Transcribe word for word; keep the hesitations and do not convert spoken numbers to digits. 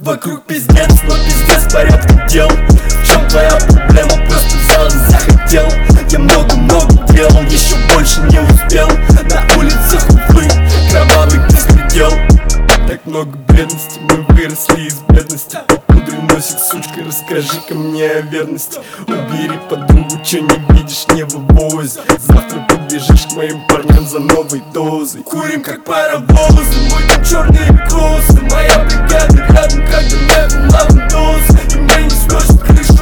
вокруг пиздец, но пиздец порядка дел. В чем твоя проблема? Просто взял и захотел. Я много-много делал, еще больше не успел. На улицах, увы, кровавый беспредел. Так много бедности, мы выросли из бедности. Пудрый носик, сучка, расскажи-ка мне о верности. Убери подругу, че не видишь, не вывози. Завтра побежишь к моим парням за новой дозой. Курим как паровозы, мой там черные косы. Моя бригада рядом, как до лавандоз. И мне не сносит крышу